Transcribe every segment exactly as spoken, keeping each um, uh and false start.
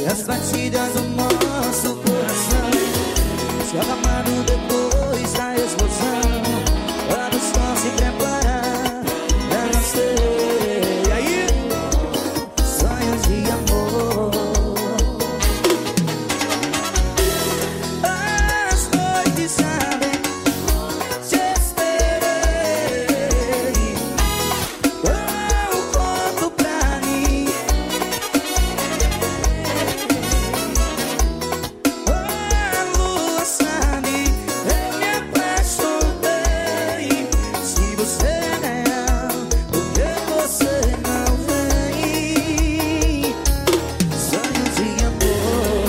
as batidas do nosso coração se acalmando depois da explosão. Vamos só se preparar pra nascer. E aí? Sonhos de amor. As noites sabem, te esperei. Oh, conto pra mim. Oh, a lua sabe, eu me apaixonei. Se você não, por que você não vem? Sonhos de amor.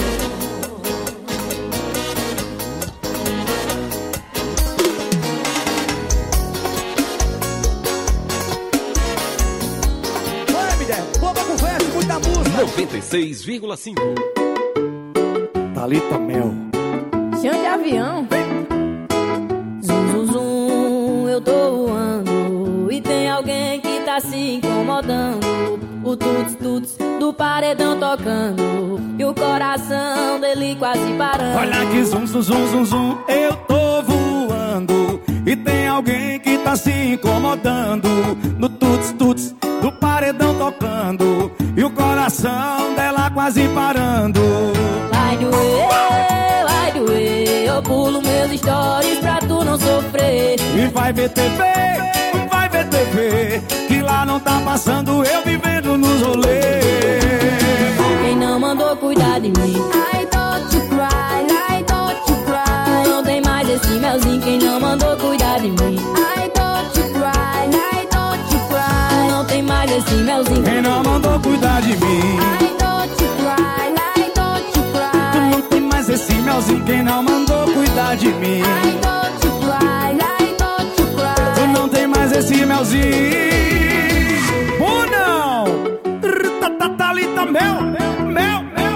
Oi, mulher, boa conversa, muita música. noventa e seis vírgula cinco. Thalita Mel. Chão de avião. Zum, zum, zum, eu tô voando e tem alguém que tá se incomodando. O tuts, tuts do paredão tocando e o coração dele quase parando. Olha que zum, zum, zum, zum, zum, eu tô voando e tem alguém que tá se incomodando. No tuts, tuts do paredão tocando e o coração dela quase parando. Vai doer, vai doer, eu pulo meus stories pra tu não sofrer. E vai ver T V, vai ver T V, que lá não tá passando eu vivendo nos rolês. Quem não mandou cuidar de mim? I don't you cry, I don't you cry. Não tem mais esse melzinho. Quem não mandou cuidar de mim? I don't you cry, I don't you cry. Não tem mais esse melzinho. Quem não mandou cuidar de mim? I don't you cry, I don't you cry. Não tem mais esse melzinho. Quem não mandou cuidar de mim? I don't you cry, I don't you cry. Tu não tem mais esse melzinho. Ou não? Thalita Mel, Mel, Mel.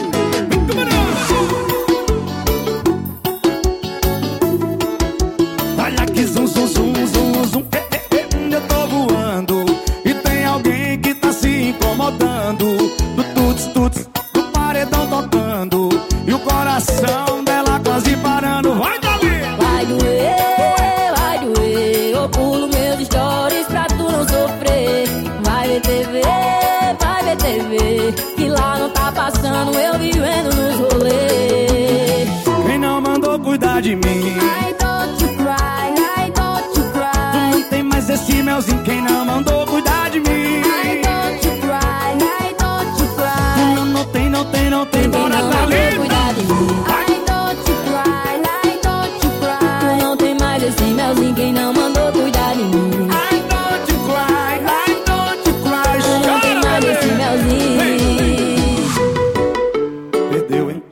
Olha que zum, zum, zum, zum, zum. Eh, eh, eh, eu tô voando e tem alguém que tá se incomodando. Do tuts, tuts, do paredão tocando e o coração dela quase parando. Vai, Dali! Vai doer, vai doer, eu pulo meus stories pra tu não sofrer. Vai ver T V, vai ver T V, que lá não tá passando eu vivendo nos rolês. Quem não mandou cuidar de mim? I don't you cry, I don't you cry. Não tem mais esse melzinho. Quem não mandou cuidar de mim? I don't you cry, I don't you cry. Não, não tem, não tem, não tem. Quem Bora, não mandou Thalita! cuidar de mim? I don't you cry, I don't you cry. Não tem mais esse melzinho. Quem não mandou cuidar de mim? I don't you cry, I don't you cry. Não tem mais esse melzinho. Perdeu, hein?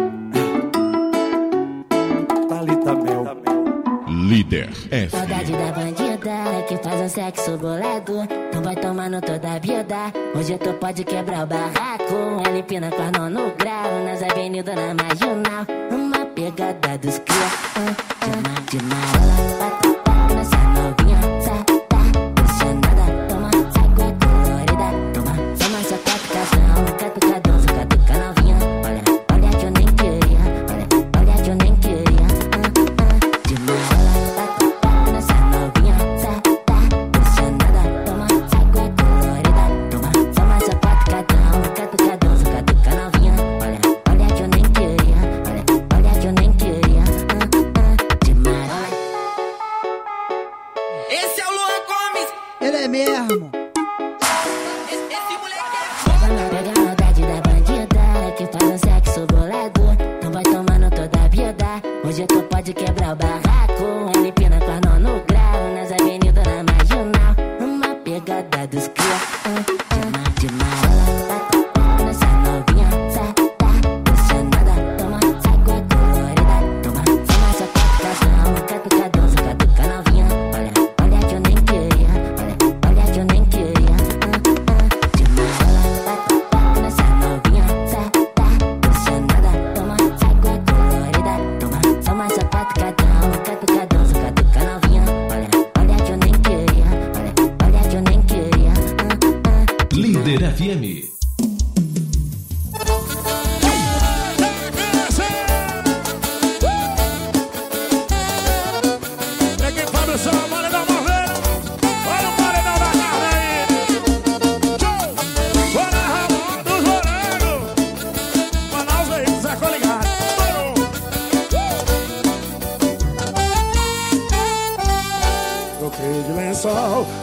Thalita Mel. Líder F. Saudade da bandida que faz um sexo bolado. Então vai tomando toda a vida. Hoje tu pode quebrar o barraco. Ela empina com a mão no grau. Nas avenidas na marginal. Uma pegada dos cria. Uh, de marginal. Ela bate, bate nessa novinha. Tá, tá, pressionada. Toma água colorida. Toma, toma essa catucação. Catucadão, catuca novinha. Olha, olha que eu nem queria. Olha, olha que eu nem queria. Uh, uh, de marginal. Nessa novinha, tá, tá, pressionada. Toma água colorida. Toma, toma essa catucadão. Catucadão, catuca novinha. Olha, olha que eu nem queria. Olha, olha que eu nem queria. Uh, uh, demais.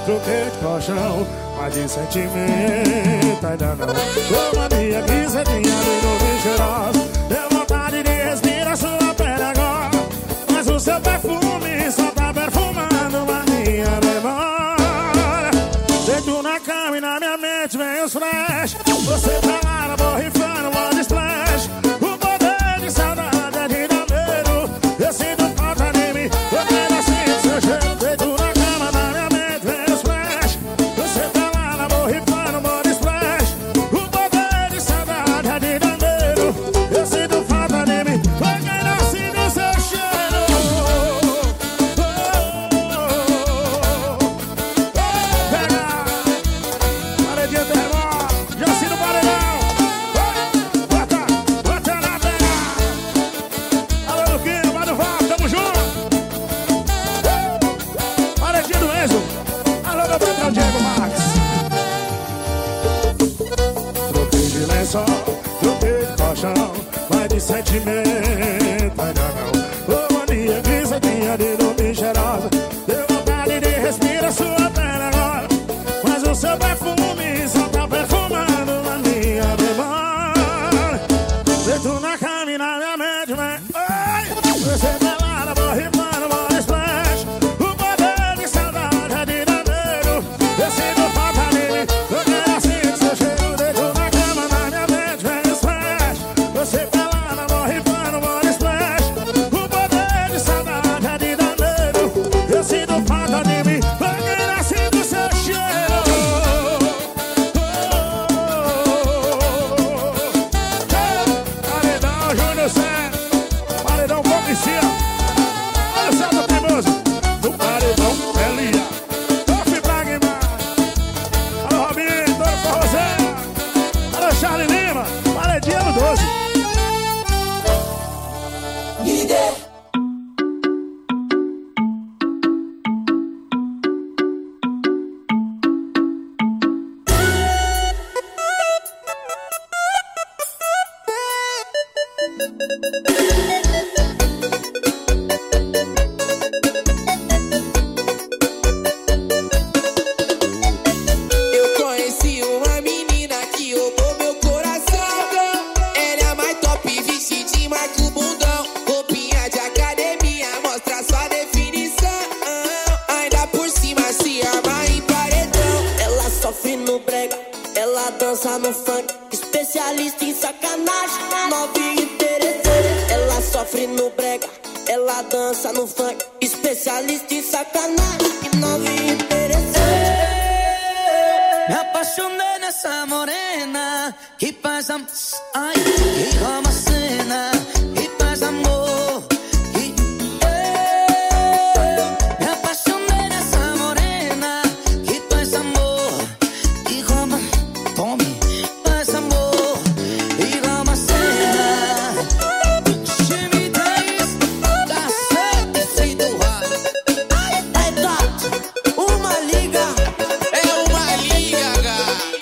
troquei de colchão, mas de sentimento ainda não. Ô mania que cê tinha de nuvem cheirosa, deu vontade de respirar sua pele agora. Mas o seu perfume só tá perfumando a minha memória. Deito na cama e na minha mente vem os flash. Você tá lá na borrifando, body splash. O poder de saudade é de dar medo. Eu sinto falta de mim, eu quero assim seu cheiro. Deito na cama, na minha mente vem os flash. Você tá lá na borrifando, body splash. O poder de saudade é de dar medo. Eu sinto falta de mim, eu quero assim seu cheiro. Pega! Paredinha termó, já assina o paredão. Bota, bota na pega. Alô, Luquinho, vai do Val, tamo junto. Paredinha do Enzo. Alô, meu patrão Diego Max. Troquei de lençol, troquei de colchão, mas de sentimento ainda não. Ô mania que cê tinha de dormir cheirosa, deu vontade de respirar sua pele agora. Mas o seu perfume só tá perfumando a minha memória. Deito na cama e na minha mente, vem. Oi! Você pelada, borrifando, body splash. O poder de saudade é de dar medo. Eu sinto falta de mim, eu quero assim seu cheiro. Deito na cama, na minha mente, vem splash. Você pelada, borrifando, body splash. O poder de saudade é de dar medo. Eu sinto falta de mim, eu quero assim do seu cheiro. Paredão Júnior Cé, paredão Policia. Olha o Celso Teimoso, no paredão Elia. Tofi Pragma. Alô Robinho, Toro Forrozé. Alô Charlie Lima, paredinha no doze. Eu conheci uma menina que roubou meu coração. Ela é a mais top, vestidinho, marca o bundão. Roupinha de academia, mostra sua definição. Ainda por cima se arma em paredão. Ela sofre no brega, ela dança no funk, especialista em sacanagem, novinha interessante. Ela sofre no brega, ela dança no funk, especialista em sacanagem, novinha interessante. Me apaixonei nessa morena que faz am... Ai, que rouba a cena, que faz amor. Que... Eu me apaixonei nessa morena que faz amor. Que rouba... Tome, faz amor. E rouba a cena. Time dez, dá certo e sem doar. É top, uma liga. É uma liga.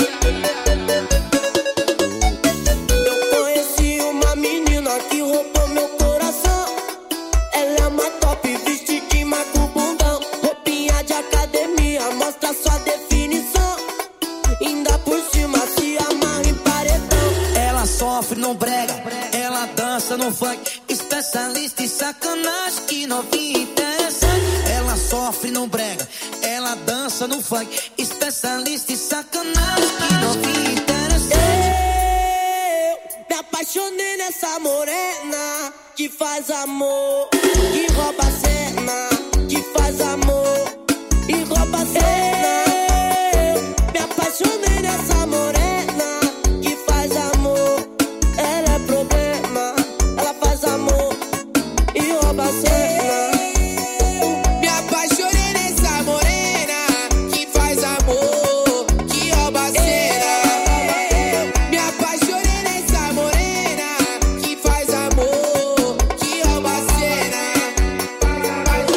Eu conheci uma menina que roubou meu coração. Ela é mais top, vestidinho, marca o bundão. Roupinha de academia, mostra sua definição. Ainda por cima se amarra em paredão. Ela sofre no brega, ela dança no funk, especialista em sacanagem, que novinha interessante. Ela sofre no brega, ela dança no funk, especialista em sacanagem, que novinha interessante. Eu me apaixonei nessa morena que faz amor, que rouba a cena, que faz amor e rouba a cena. Eu me apaixonei nessa morena que faz amor. Ela é problema, ela faz amor e rouba a cena. Me apaixonei nessa morena que faz amor, que rouba a cena. Me apaixonei nessa morena que faz amor, que rouba a cena.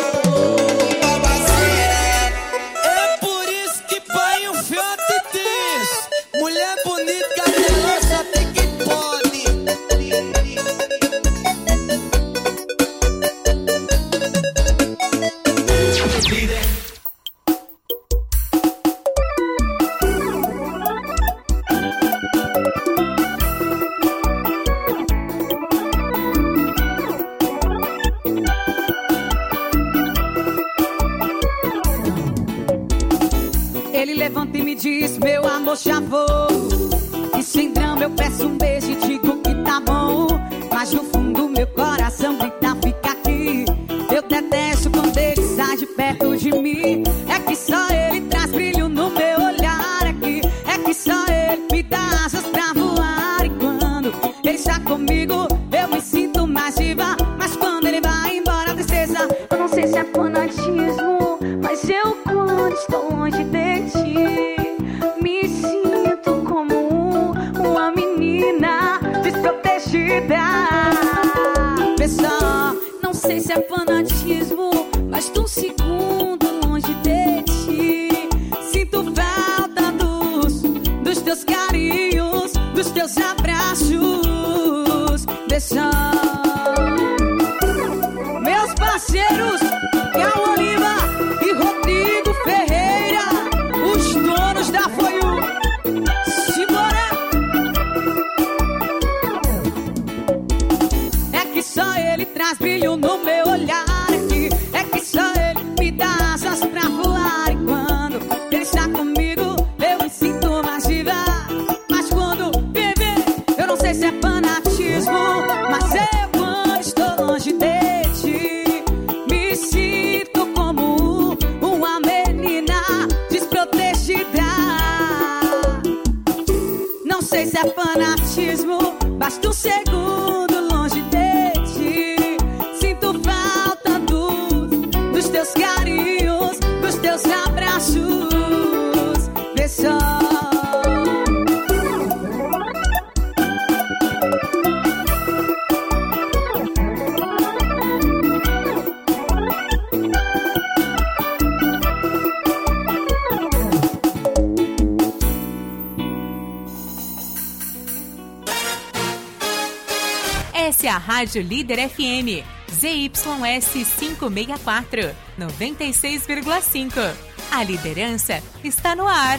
Rouba a cena. É por isso que pai um fiote tem. amor, já vou. E sem drama eu peço um beijo e digo que tá bom. Mas no fundo meu coração grita, fica aqui. Eu detesto quando ele sai de perto de mim. É que só ele traz brilho no meu olhar aqui. É que só ele me dá asas pra voar. E quando ele está comigo eu me sinto mais viva. Mas quando ele vai embora a tristeza. Eu não sei se é fanatismo, mas eu quando estou longe de ti me sinto como uma menina desprotegida. Pessoal, não sei se é fanatismo, mas tô um segundo longe de ti. Sinto falta dos, dos teus carinhos, dos teus abraços. Pessoal, meus parceiros Gal Oliva e Rodrigo Ferreira, os donos da Foiu. Simbora! É que só ele traz brilho no meu olhar aqui. É que só ele me dá asas pra voar. E quando ele está comigo eu me sinto mais viva. Mas quando bebê, eu não sei se é fanatismo, mas eu quando estou longe de ti me sinto como uma menina desprotegida. Não sei se é fanatismo, basta um segundo longe de ti. Sinto falta dos, dos teus carinhos, dos teus abraços. Pessoal, Essa é a Rádio Líder F M, Z Y S quinhentos e sessenta e quatro, noventa e seis vírgula cinco. A liderança está no ar.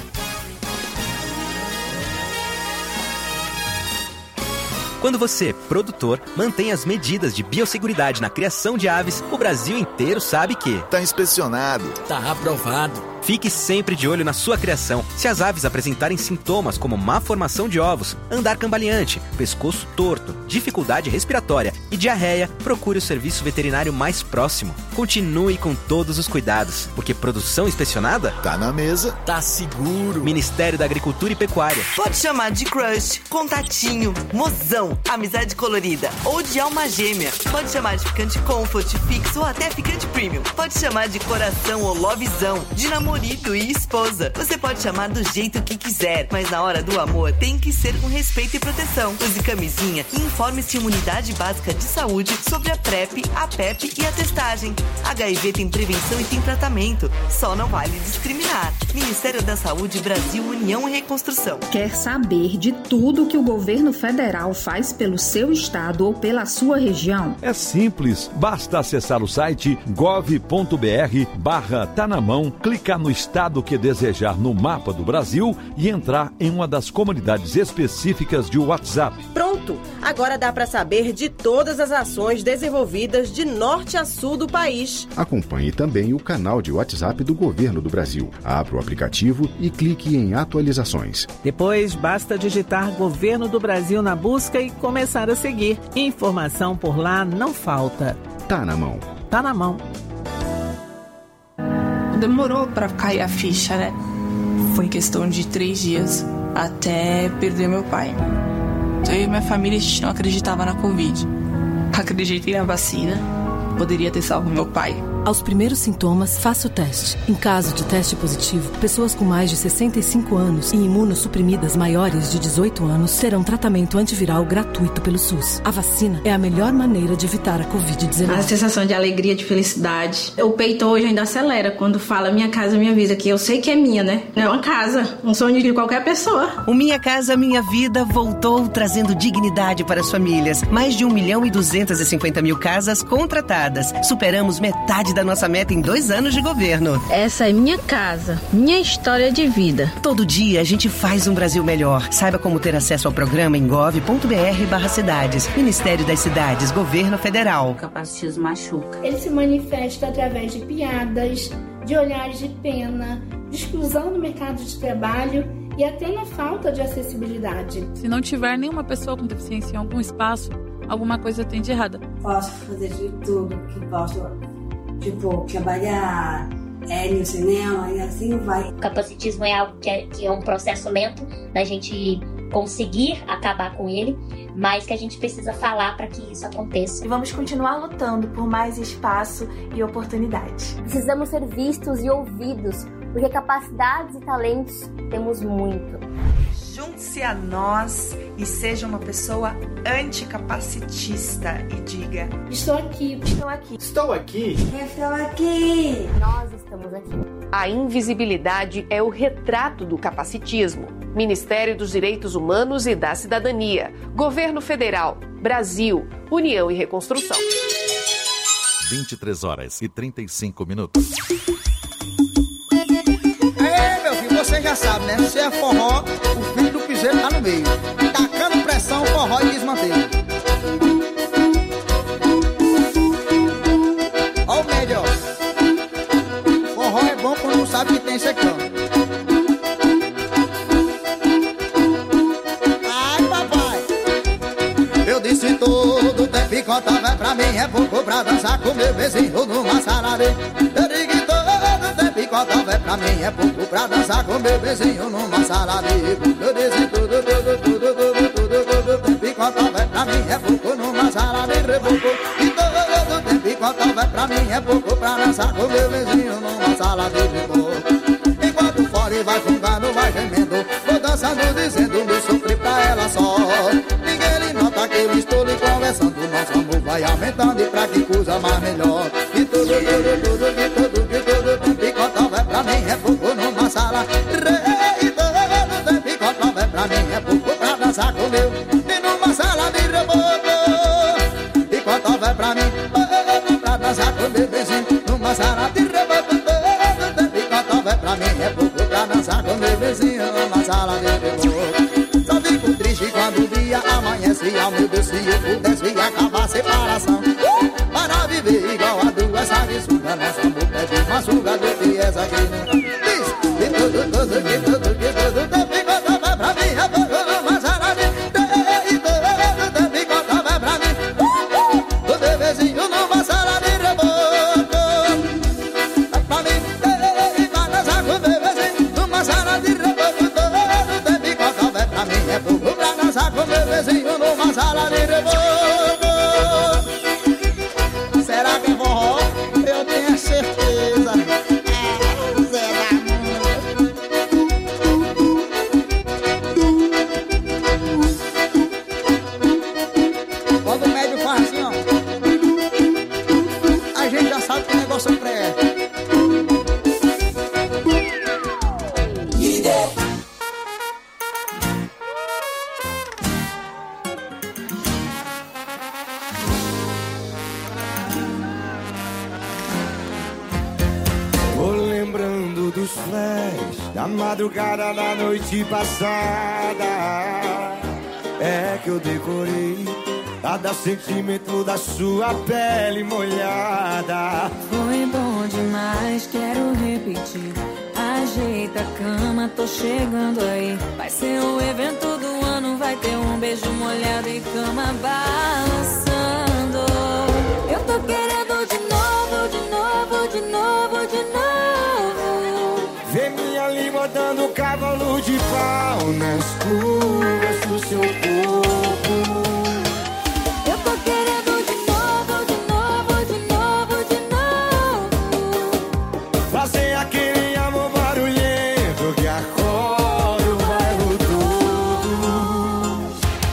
Quando você, produtor, mantém as medidas de biosseguridade na criação de aves, o Brasil inteiro sabe que tá inspecionado, tá aprovado. Fique sempre de olho na sua criação. Se as aves apresentarem sintomas como má formação de ovos, andar cambaleante, pescoço torto, dificuldade respiratória e diarreia, procure o serviço veterinário mais próximo. Continue com todos os cuidados, porque produção inspecionada tá na mesa, tá seguro. Ministério da Agricultura e Pecuária. Pode chamar de crush, contatinho, mozão, amizade colorida ou de alma gêmea. Pode chamar de ficante comfort, fixo ou até ficante premium. Pode chamar de coração ou lovezão, de namorado e esposa. Você pode chamar do jeito que quiser, mas na hora do amor tem que ser com respeito e proteção. Use camisinha e informe-se Unidade Básica de Saúde sobre a PrEP, a PEP e a testagem. H I V tem prevenção e tem tratamento. Só não vale discriminar. Ministério da Saúde, Brasil, União e Reconstrução. Quer saber de tudo que o governo federal faz pelo seu estado ou pela sua região? É simples. Basta acessar o site gov ponto br barra tá na mão, clicar no estado que desejar no mapa do Brasil e entrar em uma das comunidades específicas de WhatsApp. Pronto! Agora dá para saber de todas as ações desenvolvidas de norte a sul do país. Acompanhe também o canal de WhatsApp do Governo do Brasil. Abra o aplicativo e clique em atualizações. Depois, basta digitar Governo do Brasil na busca e começar a seguir. Informação por lá não falta. Tá na mão. Tá na mão. Demorou pra cair a ficha, né? Foi questão de três dias até perder meu pai. Eu e minha família, a gente não acreditava na Covid. Acreditei na vacina, poderia ter salvo meu pai. Aos primeiros sintomas, faça o teste. Em caso de teste positivo, pessoas com mais de sessenta e cinco anos e imunossuprimidas maiores de dezoito anos terão tratamento antiviral gratuito pelo SUS. A vacina é a melhor maneira de evitar a covid dezenove. A sensação de alegria, de felicidade. O peito hoje ainda acelera quando fala Minha Casa Minha Vida, que eu sei que é minha, né? É uma casa, um sonho de qualquer pessoa. O Minha Casa Minha Vida voltou trazendo dignidade para as famílias. Mais de um milhão e duzentas e cinquenta mil casas contratadas. Superamos metade da nossa meta em dois anos de governo. Essa é minha casa, minha história de vida. Todo dia a gente faz um Brasil melhor. Saiba como ter acesso ao programa em gov ponto br barra cidades. Ministério das Cidades, Governo Federal. O capacitismo machuca. Ele se manifesta através de piadas, de olhares de pena, de exclusão do mercado de trabalho e até na falta de acessibilidade. Se não tiver nenhuma pessoa com deficiência em algum espaço, alguma coisa tem de errada. Posso fazer de tudo que posso, tipo, trabalhar, é, no cinema e assim vai. O capacitismo é algo que é, que é um processo lento da gente conseguir acabar com ele, mas que a gente precisa falar para que isso aconteça. E vamos continuar lutando por mais espaço e oportunidade. Precisamos ser vistos e ouvidos, porque capacidades e talentos temos muito. Junte-se a nós e seja uma pessoa anticapacitista e diga: estou aqui, estou aqui, estou aqui, estou aqui, nós estamos aqui. A invisibilidade é o retrato do capacitismo. Ministério dos Direitos Humanos e da Cidadania, Governo Federal, Brasil, União e Reconstrução. vinte e três horas e trinta e cinco minutos. É, meu filho, você já sabe, né? Se é forró, o filho do piseiro tá no meio. Tacando pressão, forró e desmantelo. Ó o médio, ó. Forró é bom quando não sabe que tem secão. Ai, papai. Eu disse todo tempo enquanto vai pra mim é pouco pra dançar com meu vizinho numa sala de... Eu digo todo tempo enquanto vai pra mim é pouco pra dançar com meu vizinho numa sala de... Eu disse tudo, tudo, tudo, tudo, tudo, tudo tempo enquanto vai pra mim é pouco numa sala de reboco. E todo tempo enquanto vai pra mim é pouco pra dançar com meu vizinho numa sala de reboco. Enquanto fora vai fungando, vai gemendo, vou dançando dizendo meu sofri pra ela só. Ninguém lhe nota que eu estou lhe conversando, nosso amor vai aumentando e pra que coisa mais melhor. E tudo, tudo, tudo, que tudo, que tudo, tempo enquanto vai pra mim é pouco numa sala. E todo tempo enquanto vai pra mim é pouco pra dançar com meu e numa sala de reboco. Enquanto vai pra mim, pra dançar com meu vizinho numa sala de reboco. Todo tempo enquanto vai pra mim é pouco pra dançar com meu vizinho numa sala de reboco. Só fico triste quando o dia amanhece, ao meu Deus, se eu pudesse acabar a separação. Para viver igual a duas sanguessugas, nosso amor pede uma suga do que essa aqui não diz. Que tudo, tudo, que tudo, que tudo, tempo enquanto vai pra mim é pouco numa sala de... E todo tempo enquanto vai pra mim o meu vizinho numa sala de reboco. Vai pra mim e vai dançar com o meu vizinho numa sala de reboco. Todo tempo enquanto vai pra mim é pouco pra dançar com o meu vizinho numa sala de reboco. Será que é forró? Eu tenho certeza. É, Zé da Mãe. Quando o médio faz assim, ó, a gente já sabe que o negócio presta. Tô lembrando dos flares da madrugada da noite passada. É que eu decorei cada sentimento da sua pele molhada. Foi bom demais, quero repetir. Ajeita a cama, tô chegando aí. Vai ser o evento do ano, vai ter um beijo molhado e cama balançando. Eu tô querendo de novo, de novo, de novo, de novo. Vê minha língua dando cavalo de pau nas curvas do seu corpo. Eu tô querendo de novo, de novo, de novo, de novo. Fazer aquele amor barulhento que acorda o bairro todo.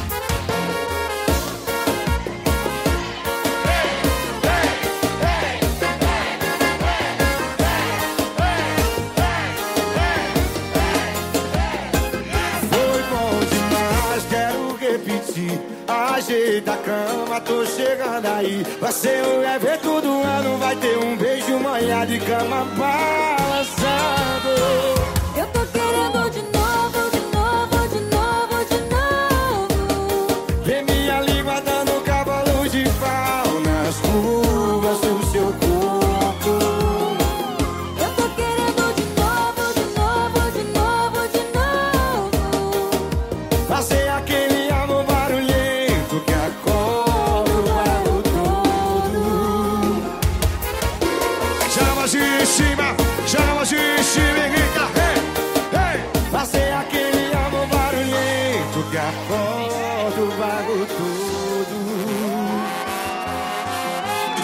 Foi bom demais, quero repetir. Ajeita a cama, tô chegando aí. Vai ser o evento do ano, vai ter um beijo molhado e cama balançando. Eu tô querendo de novo, de novo, de novo, de novo. Vê minha língua dando cavalo de pau nas curvas do seu corpo. Eu tô querendo de novo, de novo, de novo, de novo.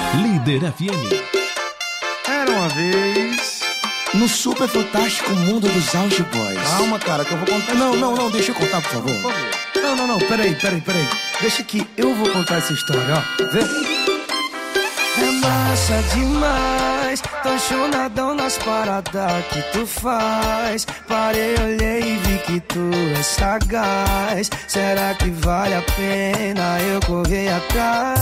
Líder F M. Era uma vez no super fantástico mundo dos Auge Boys. Calma, cara, que eu vou contar. Não, não, não, deixa eu contar, por favor. Por favor. Não, não, não, peraí, peraí, peraí. Deixa que eu vou contar essa história, ó. Vê? É massa demais, tô chonadão nas paradas que tu faz. Parei, olhei e vi que tu é sagaz. Será que vale a pena eu correr atrás?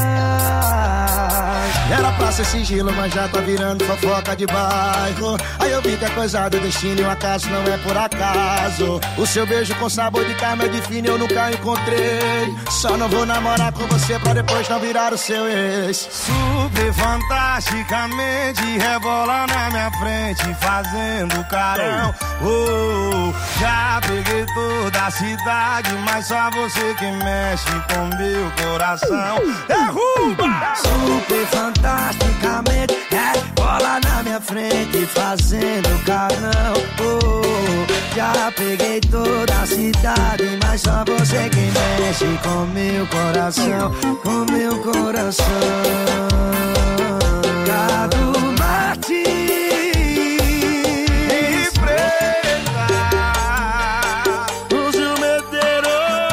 Era pra ser sigilo, mas já tá virando fofoca de bairro. Aí eu vi que é coisa do destino e o acaso não é por acaso. O seu beijo com sabor de carne define, eu nunca encontrei. Só não vou namorar com você pra depois não virar o seu ex. Super fantasticamente rebola na minha frente, fazendo carão. Oh, já peguei toda a cidade, mas só você que mexe com meu coração. Derruba! Super fantasticamente rebola na minha frente, fazendo carão. Oh, já peguei toda a cidade, mas só você que mexe com meu coração, com meu coração. Cadu Martins e Preta, o Gilmeteiro.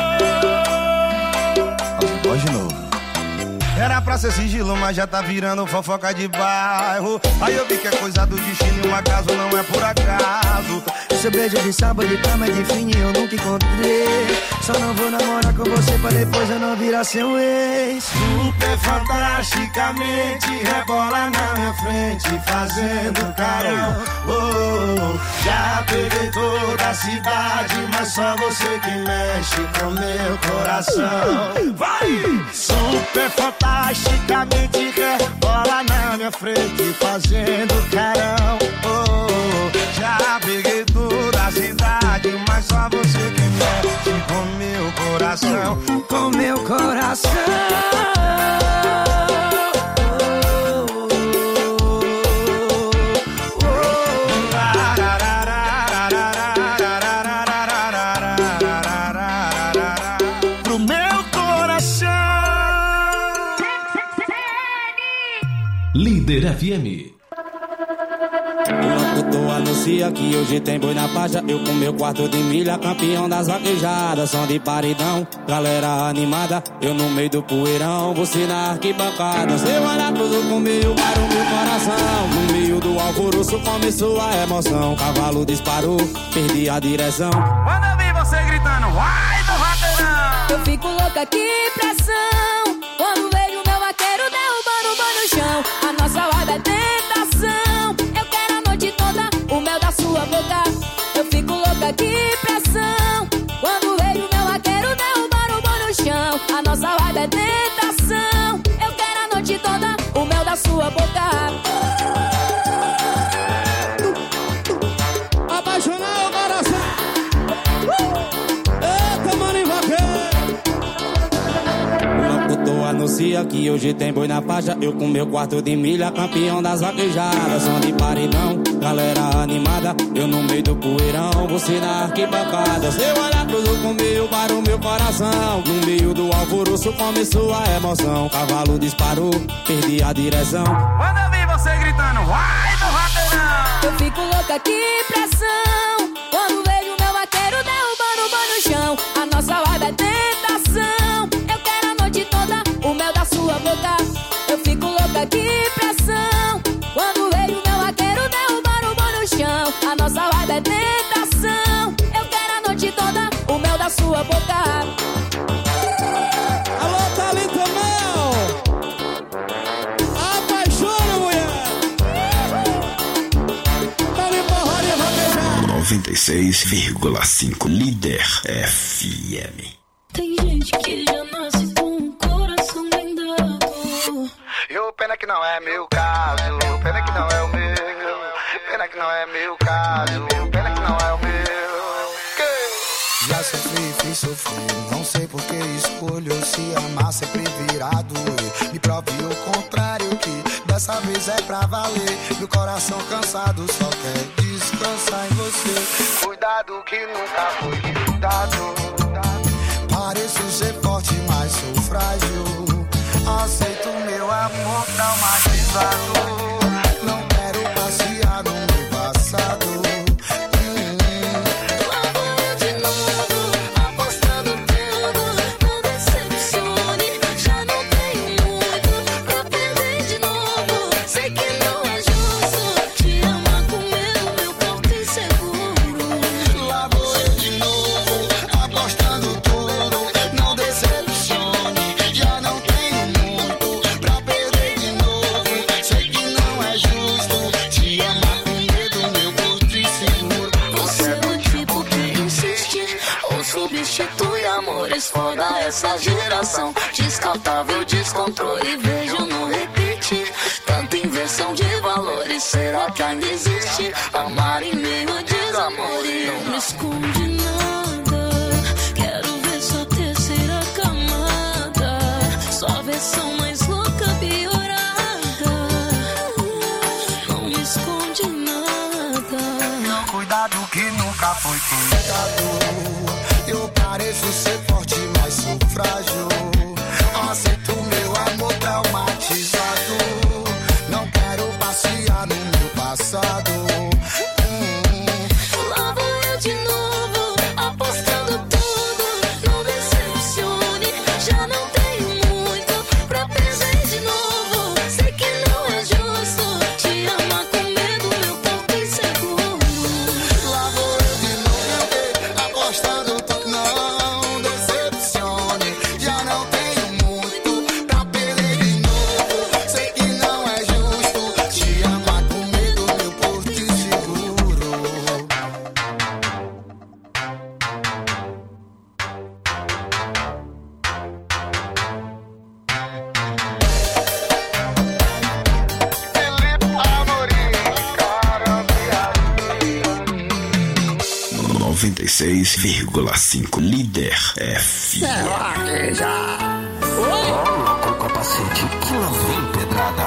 Pode de novo. Era pra ser sigilo, mas já tá virando fofoca de bairro. Aí eu vi que é coisa do destino e um acaso não é por acaso. Seu beijo de sábado de cama de fine eu nunca encontrei. Só não vou namorar com você pra depois eu não virar seu ex. Super fantasticamente rebola na minha frente, fazendo carão. Oh, já peguei toda a cidade, mas só você que mexe com meu coração. Vai! Super fantasticamente rebola na minha frente, fazendo carão. Oh, já peguei toda a cidade, mas só você que mexe com meu coração, com meu coração. Pro meu coração. Líder F M. O locutor anuncia que hoje tem boi na faixa. Eu com meu quarto de milha, campeão das vaquejadas. Som de paredão, galera animada. Eu no meio do poeirão, você na arquibancada. Seu arapuso com meio para o meu coração. No meio do alvoroço começou a emoção. Cavalo disparou, perdi a direção. Quando eu vi você gritando, vai do vaqueirão. Eu fico louca, que pressão. Quando vejo meu vaqueiro derrubando o boi no chão. A nossa roda é tentação. Eu quero a noite toda o mel da sua boca. Eu fico louca, que pressão. Quando vejo meu vaqueiro derrubando o boi no chão. A nossa roda é tentação. Eu quero a noite toda o mel da sua boca. Apaixonar o coração. Eita, mano, e vaqueiro. O locutor anuncia que hoje tem boi na faixa. Eu com meu quarto de milha, campeão das vaquejadas. Som de paredão, galera animada. Eu no meio do poeirão, você na arquibancada. Seu olhar cruzou com meio para o meu coração. No meio do alvoroço começou a emoção. Cavalo disparou, perdi a direção. Quando eu vi você gritando, vai do vaqueirão. Eu fico louca, que pressão. Quando vejo meu vaqueiro derrubando o boi no chão. A nossa roda é tentação. Eu quero a noite toda o mel da sua boca. Eu fico louca, que pressão. Quando vejo meu vaqueiro derrubando o boi no chão. A nossa roda é tentação. Eu quero a noite toda o mel da sua boca. Alô, Thalita Mel. Apaixona, mulher. noventa e seis vírgula cinco Líder F M. Tem gente que já nasce com um coração blindado. E o pena que não é meu caso, pena que não é o meu. Pena que não é meu caso, pena que não é o meu. Que? Já sofri, fiz sofrer, não sei por que escolho se amar sempre virado. Me prove o contrário que dessa vez é pra valer. Meu coração cansado só quer descansar em você. Cuidado que nunca foi cuidado. Pareço ser forte, mas sou frágil. Aceito meu amor, dá uma essa geração. Descartável, descontrole, vejo no repeat. Tanta inversão de valores, será que ainda existe? Amar em meio a desamor e não me esconde nada. Quero ver sua terceira camada, sua versão mais louca, piorada. Não me esconde nada. Não, cuidado que nunca foi cuidado. Eu pareço ser forte, mas sou frágil. Aceito meu amor traumatizado. Não quero passear no meu passado. Hum. Lá vou eu de novo, apostando tudo. Não decepcione, já não tenho muito pra perder de novo. Sei que não é justo te amar com medo, meu corpo inseguro. Lá vou eu de novo, apostando tudo. Não decepcione, já não tenho muito pra perder de novo. Sei que não é justo te amar com medo, meu porto inseguro. noventa e seis vírgula cinco Líder F M. Será que já? Coloca o capacete que lá vem pedrada.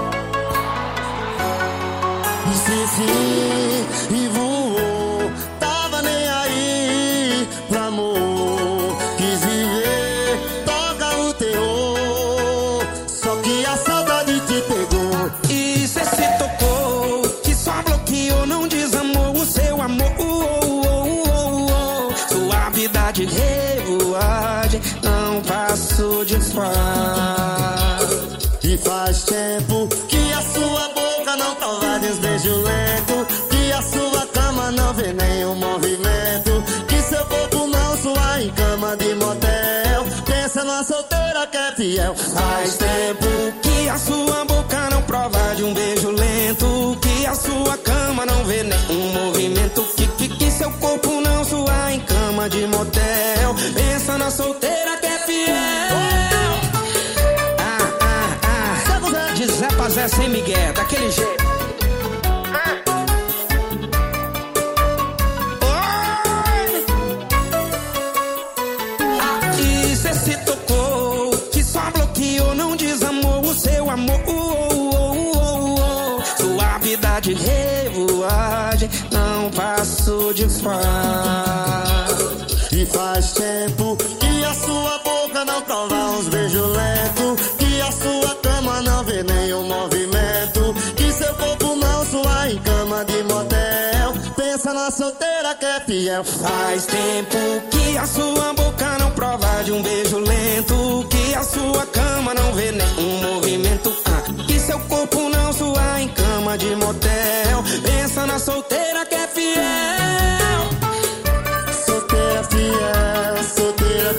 Esqueci e voou, tava nem aí pra amor. Quis viver, toca o terror, só que a saudade te pegou. E cê se tocou, que só bloqueou, não desamou o seu amor. Suavidade, revoagem, não passo de fase. E faz tempo que a sua boca não prova desbeijo lento, que a sua cama não vê nenhum movimento, que seu corpo não sua em cama de motel. Pensa numa solteira que é fiel. Faz tempo que a sua boca não prova de um beijo lento, que a sua cama não vê nenhum movimento, que, que, que seu corpo não sua em cama de motel. Pensa na solteira que é fiel. Ah, ah, ah. De Zé pra Zé sem Miguel, daquele jeito. E cê se tocou, que só bloqueou, não desamou o seu amor. Suavidade, revoagem, não passo de fase. E faz tempo que a sua boca não prova uns beijos lentos, que a sua cama não vê nenhum movimento, que seu corpo não sua em cama de motel. Pensa na solteira que é fiel. Faz tempo que a sua boca não prova de um beijo lento, que a sua cama não vê nenhum movimento, ah, que seu corpo não sua em cama de motel. Pensa na solteira que é fiel. Solteira fiel, solteira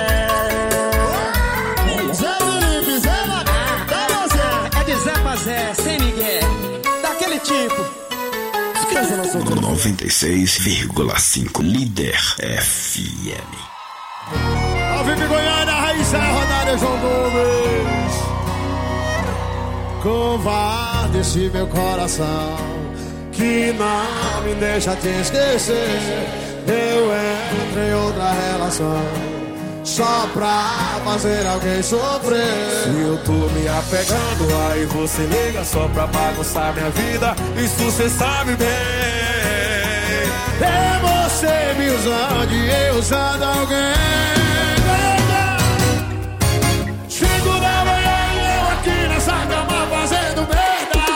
fiel. Zé Felipe, Zé Magal, tá você? É de Zé pra Zé, sem Miguel, daquele tipo. noventa e seis vírgula cinco Líder F M. Ao vivo em Goiânia, Raíssa, rodada João Gomes. Covarde esse meu coração, que não me deixa te esquecer. Eu entro em outra relação, só pra fazer alguém sofrer. Se eu tô me apegando, aí você liga só pra bagunçar minha vida. Isso cê sabe bem. É você me usando e eu usando alguém. Cinco da manhã e eu aqui nessa cama fazendo merda.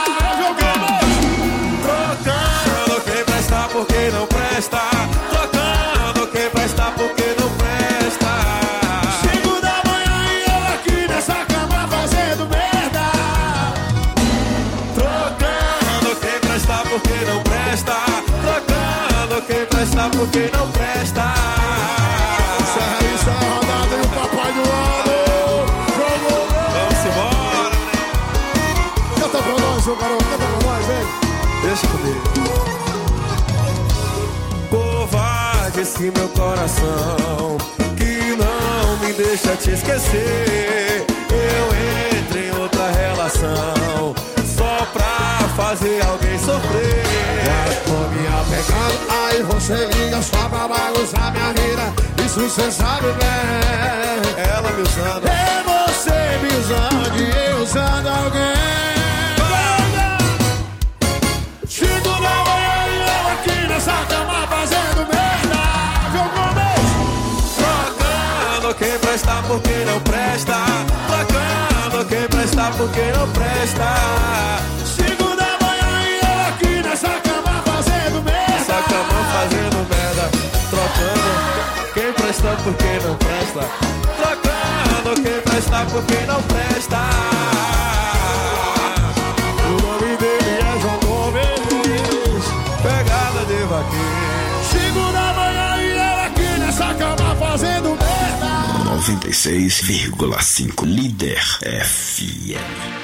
Trocando quem presta porque não presta. Trocando quem presta porque não presta. Cinco da manhã e eu aqui nessa cama fazendo merda. Trocando quem presta porque não presta. Trocando quem presta porque não presta. Serra e Serra rodada e o papai do ano. Vamos embora, né? Canta pra nós, ô garoto, canta pra nós, vem. Deixa comigo. Covarde esse meu coração, que não me deixa deixa te esquecer. Eu entro em outra relação só pra fazer alguém sofrer. Já tô me apegando, aí você liga só pra bagunçar minha vida. Isso cê sabe bem. Ela me usando, é você me usando e eu usando alguém. Cinco da manhã e eu aqui nessa cama fazendo merda. Jogo mesmo. Trocando quem presta por quem não presta. Trocando quem presta por quem não presta. Cinco da manhã e eu aqui nessa cama fazendo merda. Nessa cama fazendo merda. Trocando quem presta por quem não presta. Trocando quem presta por quem não presta. O nome dele é João Gomes. Pegada de vaqueiro. Cinco da manhã e eu aqui nessa cama fazendo merda. noventa e seis vírgula cinco Líder F M.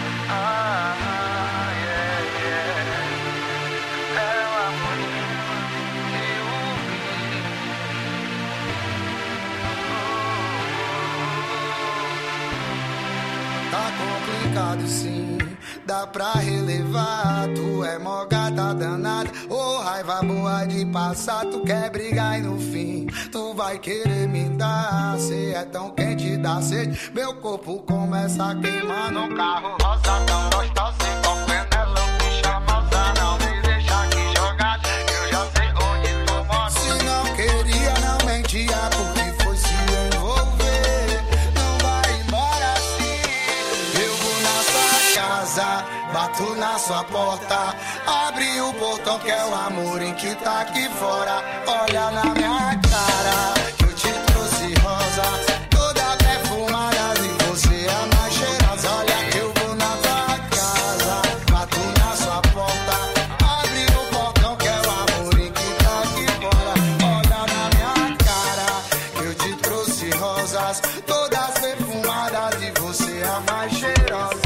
Tá complicado sim, dá pra relevar. Tu é mó gata danada, ô oh, raiva boa de passar. Tu quer brigar e no fim tu vai querer me dar. Cê é tão quente, dá sede, meu corpo começa a queimar. No carro rosa tão gostosa, com Penelope chamosa. Não me deixa aqui jogado, eu já sei onde tu mora. Se não queria, não mentia, porque foi se envolver. Não vai embora assim. Eu vou na sua casa, bato na sua porta. Abre o portão que é o amor em que tá aqui fora. Olha na minha cara, que eu te trouxe rosas, toda perfumada e você é a mais cheirosa. Olha que eu vou na tua casa, bato na sua porta. Abre o portão que é o amor em que tá aqui fora. Olha na minha cara, que eu te trouxe rosas, todas perfumadas e você é a mais cheirosa.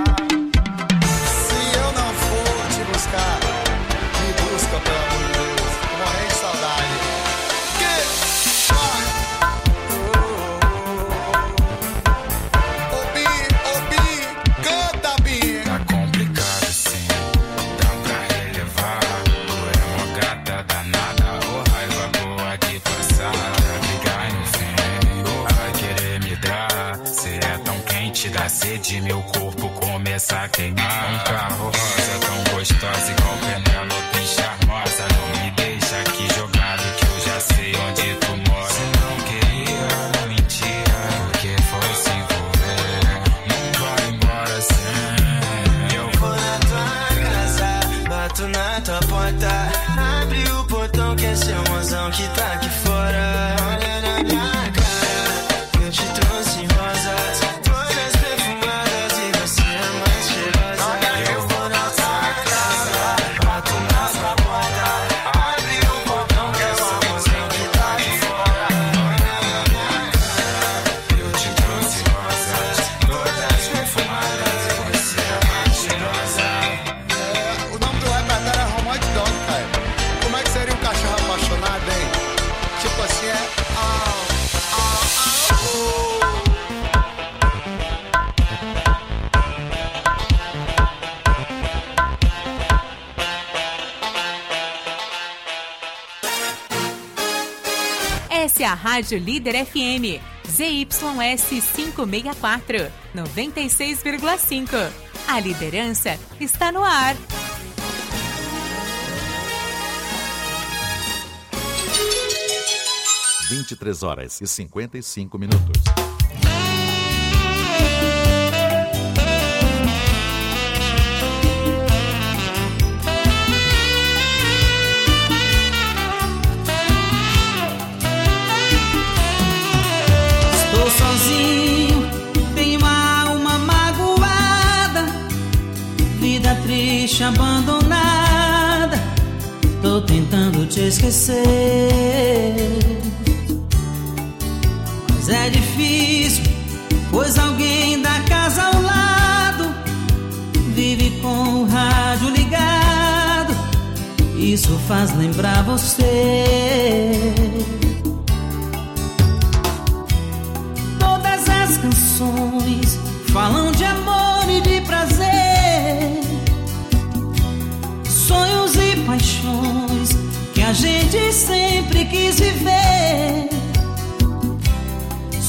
Me busca, pelo amor de Deus. Tô morrendo de saudade. Que? Ô Bi, ô Bi, canta Bi. Tá complicado sim, dá pra relevar. Tu é uma gata danada, ô raiva boa de passar. Pra brigar no fim, ou vai querer me dar. Cê é tão quente, dá sede, meu corpo começa a queimar. Um carro rosa tão gostosa igual Penélope charmosa. Não me deixa aqui jogado que eu já sei onde tu mora. Se não queria, não mentia, porque foi se envolver. Não vai embora assim. Eu vou na tua casa, bato na tua porta. Abre o portão que é seu mozão que tá aqui fora. Olha na minha cara, que eu te trouxe rosas, todas perfumadas e você é mais cheirosa. Eu vou na tua casa, bato na sua porta. Abre o portão que é o amorzinho que tá aqui fora. Olha na minha cara, eu te trouxe rosas, todas perfumadas e você é mais cheirosa. É, o nome do repertório é Romance Dog, cara. Como é que seria um cachorro apaixonado, hein? Tipo assim, é... Ah, ah, ah, oh. Essa é a Rádio Líder F M, Z Y S quinhentos e sessenta e quatro, noventa e seis vírgula cinco. A liderança está no ar. vinte e três horas e cinquenta e cinco minutos. Estou sozinho, tenho a alma magoada, vida triste, abandonada. Tô tentando te esquecer, mas é difícil, pois alguém da casa ao lado vive com o rádio ligado. Isso faz lembrar você.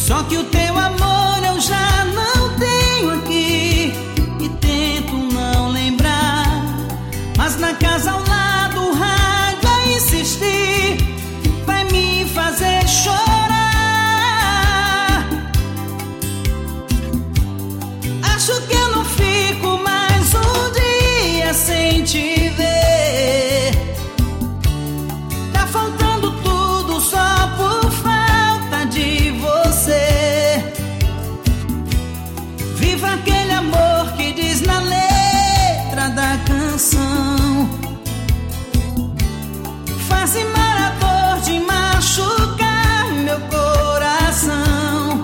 Só que o teu amor eu já não tenho aqui e tento não lembrar. Mas na casa ao lado o rádio vai insistir, vai me fazer chorar. Acho que eu não fico mais um dia sem te ver. Tá faltando tudo só por falta de você. Viva aquele amor que diz na letra da canção. Faz embora de machucar meu coração.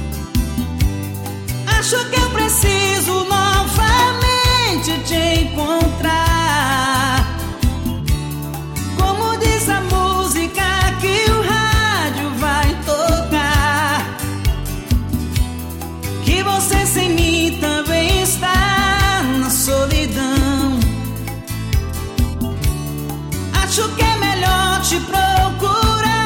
Acho que eu preciso novamente te encontrar. Como diz a música que o rádio vai tocar, que você sem mim também está na solidão. Acho que é melhor te procurar.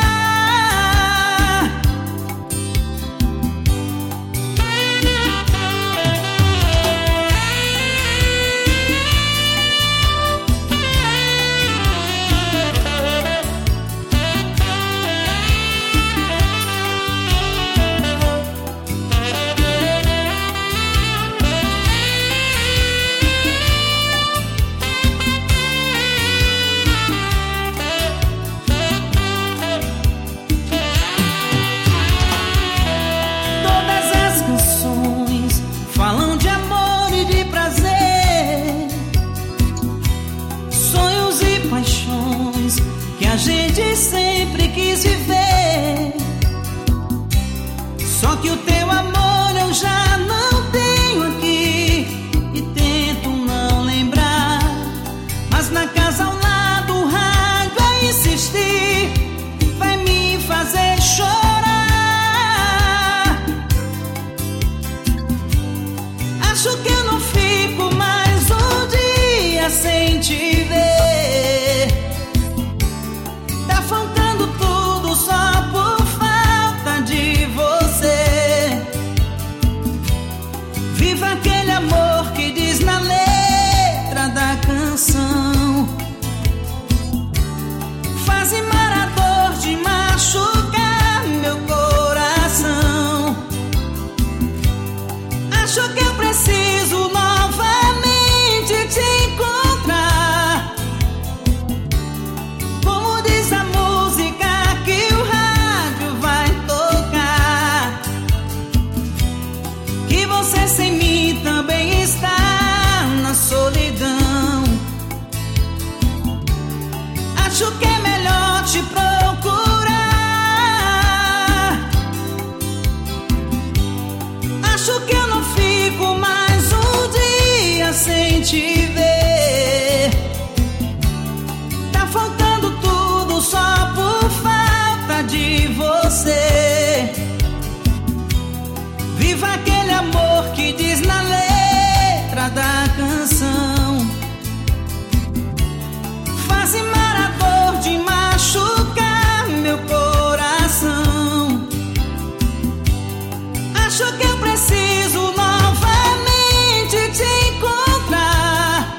A gente sempre quis viver. Só que o teu amor eu já não tenho aqui e tento não lembrar. Mas na casa ao lado o rádio vai insistir, vai me fazer chorar. Acho que eu não fico mais um dia sem te ver. Faltando tudo só por falta de você. Viva aquele amor que diz na letra da canção. Faz embora de machucar meu coração. Acho que eu preciso novamente te encontrar. Como diz a música que o rádio vai tocar, que você sem mim também está na solidão. Acho que é melhor te procurar. Acho que eu não fico mais um dia sem te ver. Tá faltando tudo só por falta de você. Viva aquele amor que diz na letra da canção. Faz embora a dor de machucar meu coração. Acho que eu preciso novamente te encontrar.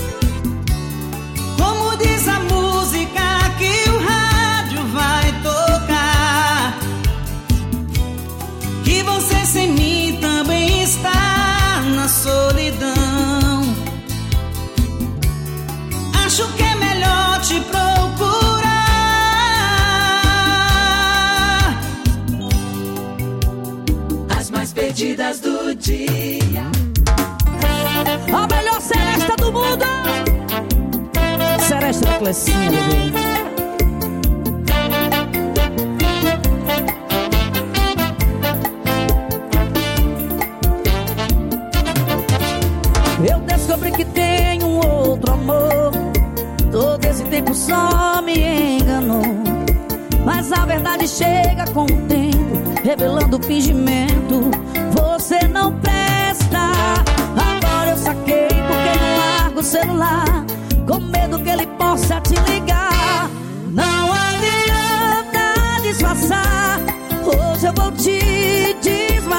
Como diz a música que o rádio vai tocar, que você sem mim também está na solidão. Acho que é melhor te procurar. As mais perdidas do dia. A melhor seresta do mundo. Seresta da Clecinha, bebê. Eu descobri que tenho um outro amor. Todo esse tempo só me enganou. Mas a verdade chega com o tempo, revelando o fingimento. Você não presta. Agora eu saquei porque não largo o celular, com medo que ele possa te ligar. Não adianta disfarçar, hoje eu vou te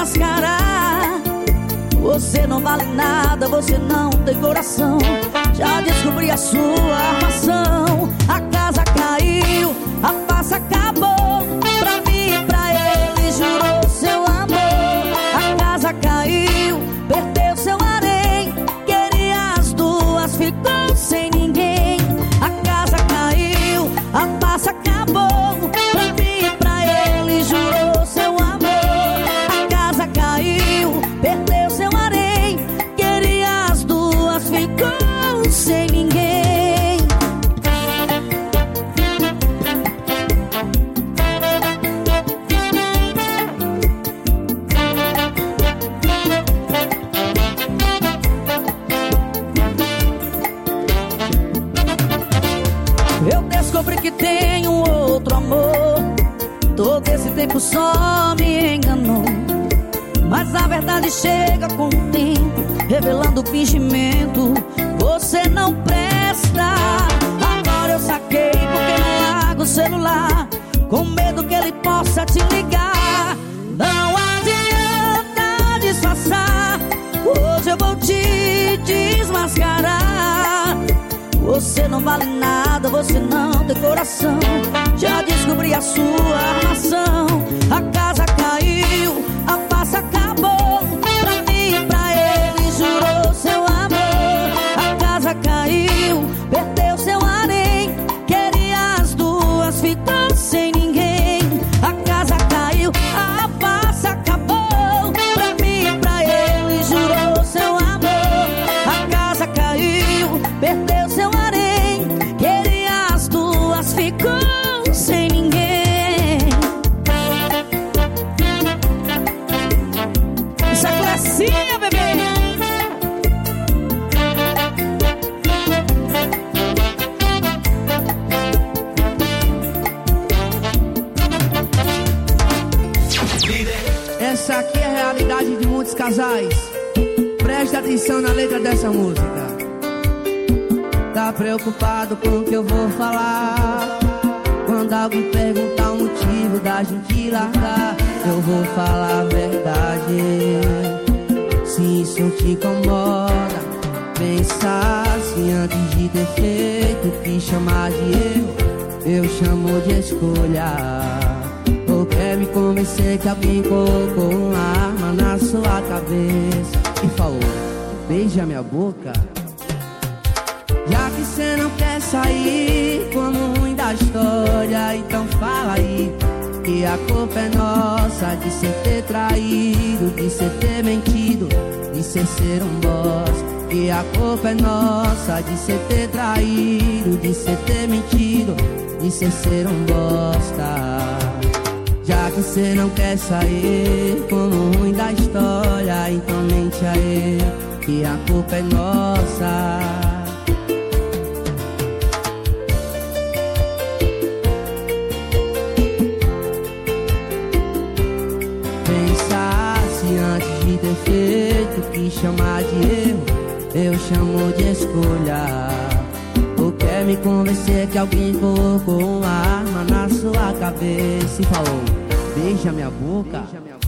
desmascarar. Você não vale nada, você não tem coração. Já descobri a sua armação. A casa caiu, a farsa acabou. Pra mim e pra ele jurou seu amor. A casa caiu, perdeu seu harém. Queria as duas, ficou sem ninguém. A casa caiu, a farsa acabou. Pra mim e pra ele jurou seu amor. A casa caiu, perdeu seu harém. Queria as duas, ficou sem ninguém. Eu descobri que tenho outro amor. Todo esse tempo só me enganou. Mas a verdade chega com o tempo, revelando o fingimento. Você não presta. Agora eu saquei porque não largo o celular, com medo que ele possa te ligar. Não adianta disfarçar, hoje eu vou te desmascarar. Você não vale nada, você não tem coração. Já descobri a sua armação. A casa caiu, a farsa acabou. Pra mim e pra ele jurou seu amor. A casa caiu, perdeu seu harém. Queria as duas, ficou sem ninguém. A casa caiu, a farsa acabou. Pra mim e pra ele jurou seu amor. A casa caiu, perdeu seu harém. Queria as duas, ficou sem ninguém. Isso é classinha, bebê. Essa aqui é a realidade de muitos casais. Preste atenção na letra dessa música. Tá preocupado com o que eu vou falar? Quando alguém perguntar o motivo da gente largar, eu vou falar a verdade. Se isso te incomoda, pensa se antes de ter feito o que chamar de erro, eu chamo de escolha. Ou quer me convencer que alguém colocou uma arma na sua cabeça e falou, beija minha boca? Já que cê não quer sair como ruim da história, então fala aí que a culpa é nossa de cê ter traído, de cê ter mentido, de cê ser um bosta. Que a culpa é nossa de cê ter traído, de cê ter mentido, de cê ser um bosta. Já que cê não quer sair como ruim da história, então mente aí que a culpa é nossa. Antes de ter feito o que chamar de erro, eu chamo de escolha. Ou quer me convencer que alguém colocou uma arma na sua cabeça e falou, beija minha boca?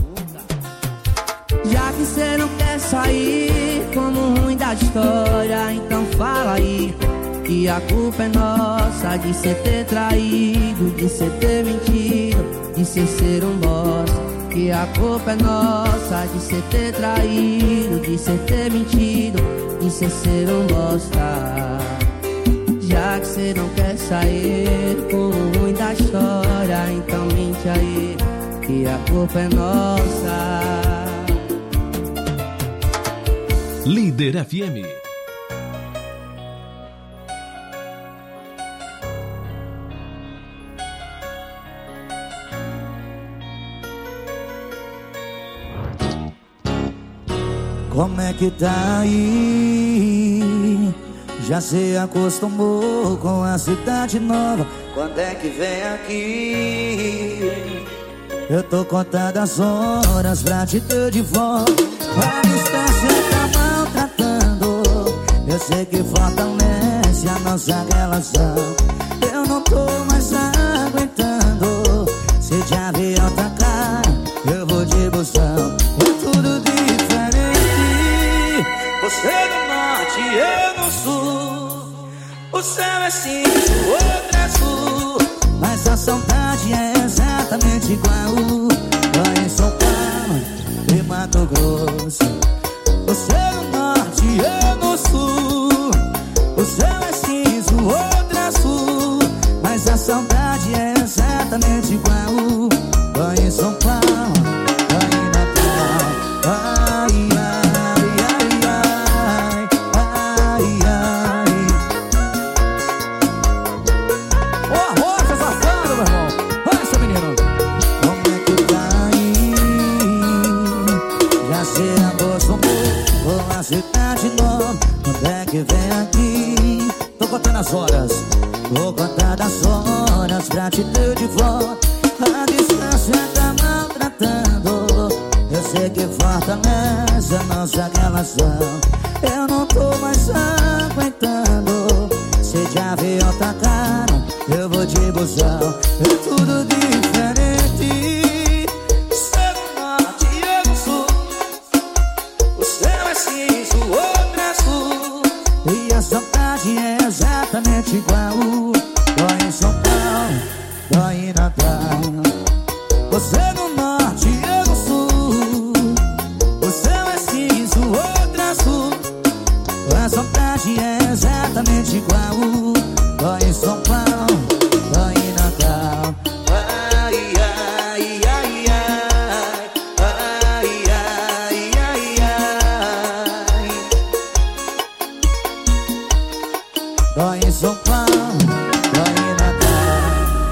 Já que cê não quer sair como ruim da história, então fala aí que a culpa é nossa de cê ter traído, de cê ter mentido, de cê ser um bosta. Que a culpa é nossa de cê ter traído, de cê ter mentido, de cê ser um bosta. Já que cê não quer sair com o ruim da história, então mente aí que a culpa é nossa. Líder F M. Como é que tá aí? Já se acostumou com a cidade nova? Quando é que vem aqui? Eu tô contando as horas pra te ter de volta. A distância tá maltratando. Eu sei que fortalece a nossa relação. Eu não tô mais aguentando. Se de avião tacar, eu vou de busão. O céu é cinza, o outro é azul, mas a saudade é exatamente igual. Lá em São Paulo e Mato Grosso, você no norte e eu no sul. O céu é cinza, o outro é azul, mas a saudade é exatamente igual. Lá em São Paulo, lá em Natal. Ai, ai, ai, ai, ai, ai. Ô, Rocha safado, meu irmão. Olha, seu menino. Como é que tá aí? Já se acostumou com a cidade nova. Quando é que vem aqui? Tô contando as horas, tô contando as horas pra te ter de volta. A distância tá maltratando. Eu sei que fortalece a nossa relação. Eu não tô mais aguentando. Se de avião tá caro, eu vou de busão. É tudo diferente. Você no norte e eu no sul. O céu é cinza, o outro é azul, e a saudade é exatamente igual. Dói em São Paulo, dói em Natal. Você no norte e eu no sul. O céu é cinza, o outro é azul, a saudade é exatamente igual. Dói em São Paulo, dói em Natal. Ai, ai, ai, ai, ai, ai, ai, ai. Dói em São Paulo, dói em Natal.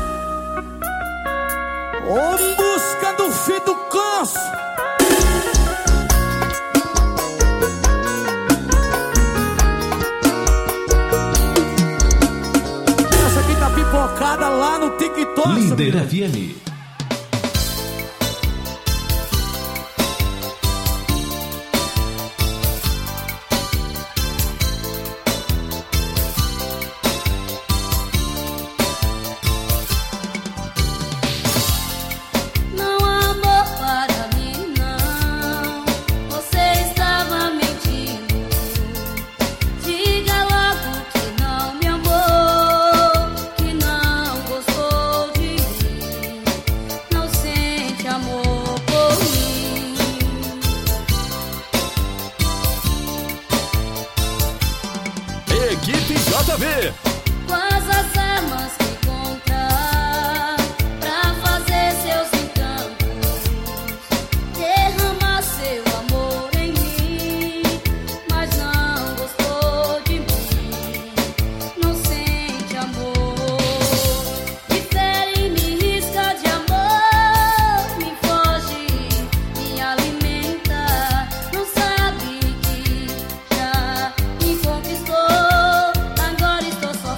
Ô, busca do filho do canso. Essa aqui tá pipocada lá no TikTok. Líder F M. Não há amor para mim, não. Você estava mentindo. Diga logo que não me amou, que não gostou de mim, não sente amor por mim. Equipe J V. Quais as armas que encontrar pra fazer seus encantos, derramar seu amor em mim, mas não gostou de mim, não sente amor. Me fere, me risca de amor, me foge, me alimenta. Não sabe que já me conquistou, agora estou só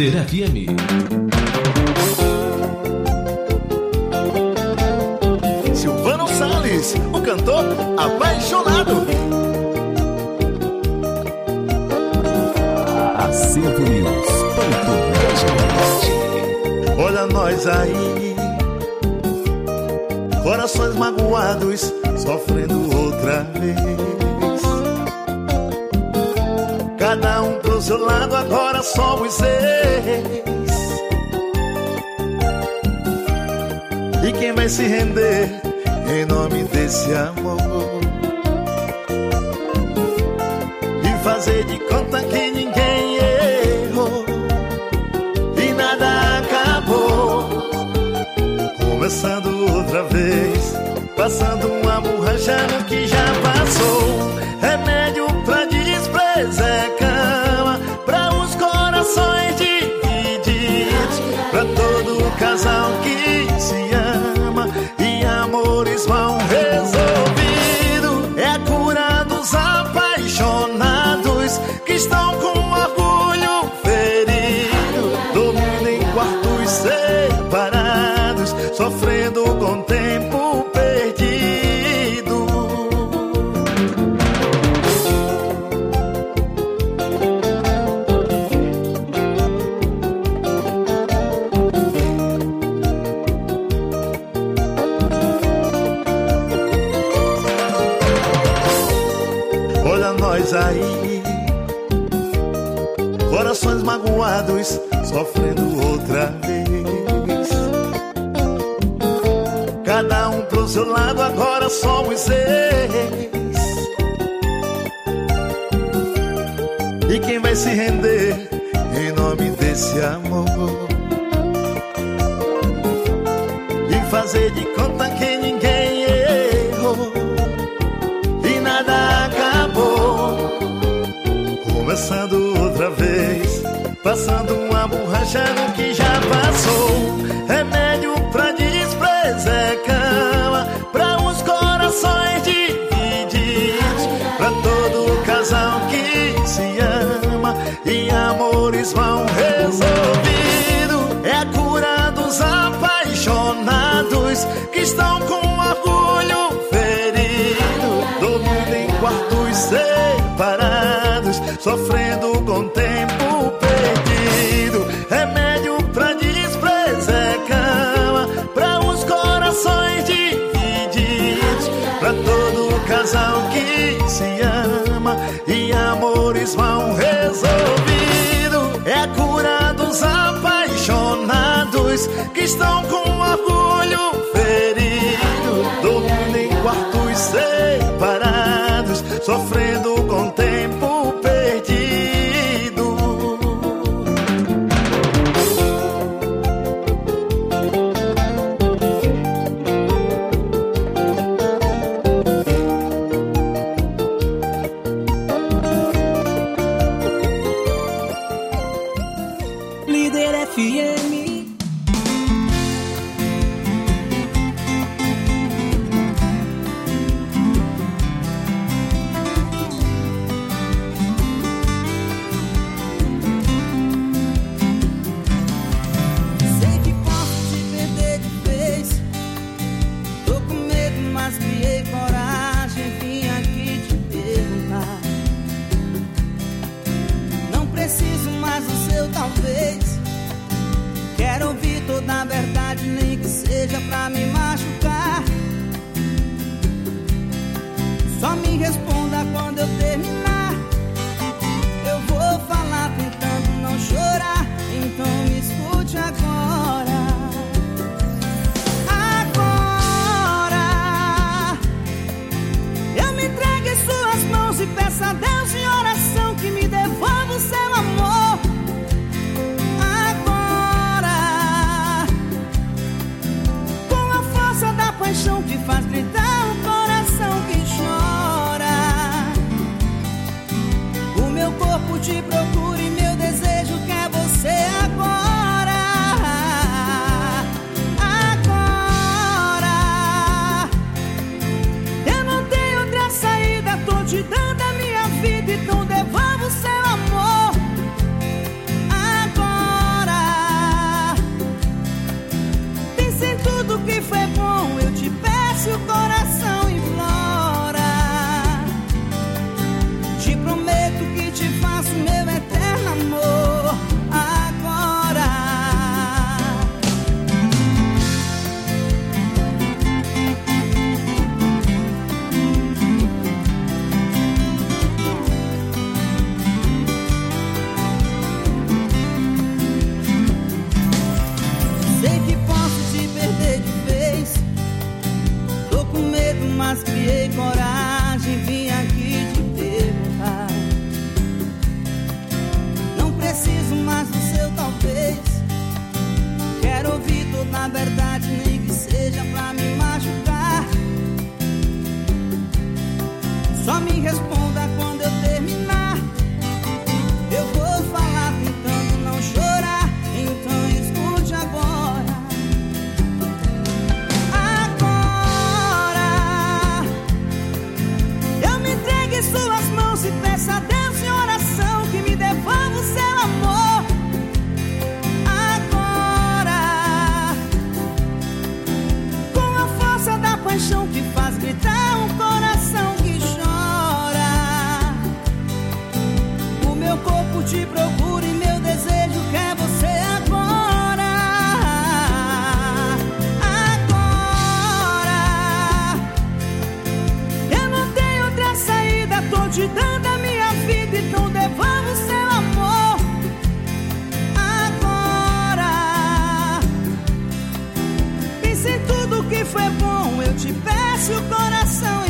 Líder F M. Silvano Salles, o cantor apaixonado. Acervo News. Olha nós aí, corações magoados, sofrendo outra vez. Cada um pro seu lado, agora somos seis. E quem vai se render em nome desse amor? E fazer de conta que ninguém errou e nada acabou. Começando outra vez, passando uma borracha no que já passou. Remédio pra desprezar é cama, pra os corações divididos, pra todo casal que se ama e amores mal resolvidos. É a cura dos apaixonados que estão com orgulho ferido, dormindo em quartos separados, sofrendo com tempo perdido. Olha nós aí, corações magoados, sofrendo outra vez. Cada um pro seu lado, agora somos seis. E quem vai se render em nome desse amor? E fazer de conta que ninguém errou e nada acabou. Começando outra vez, passando uma borracha no que já passou. Remédio pra desprezar é cama, pra os corações divididos, pra todo casal que se ama e amores mal resolvidos. É a cura dos apaixonados que estão com orgulho ferido, dormindo em quartos separados, sofrendo com tempo perdido. Remédio pra desprezar é cama, pra os corações divididos, pra todo casal que se ama e amores mal resolvidos. É a cura dos apaixonados que estão com orgulho ferido, dormindo em quartos separados, sofrendo com tempo perdido. Líder F M. Sei que posso te perder de vez. Tô com medo, mas criei coragem. Vim aqui te perguntar. Não preciso mais do seu talvez. Quero ouvir toda a verdade, nem que seja pra me machucar. Só me responda quando eu terminar. Eu vou falar tentando não chorar, então me escute agora. Agora eu me entrego em suas mãos e peço a Deus em oração que me devolva o seu amor. Paixão que faz gritar o coração que chora. O meu corpo te procura e meu desejo quer você agora. mas criei coragem e vim aqui te perguntar. Não preciso mais do seu talvez. Quero ouvir toda a verdade, nem que seja pra me machucar. Só me responda quando eu terminar. Eu vou falar tentando não chorar, então escute agora. Agora eu me entrego em suas mãos e peço a Deus em oração que me devolva o seu amor. Agora, com a força da paixão que faz gritar um coração que chora, o meu corpo te procura e meu desejo quer você agora. Agora, eu não tenho outra saída, tô te dando a minha vida, então devolva o seu amor. Agora, pense em tudo que foi bom, eu te peço o coração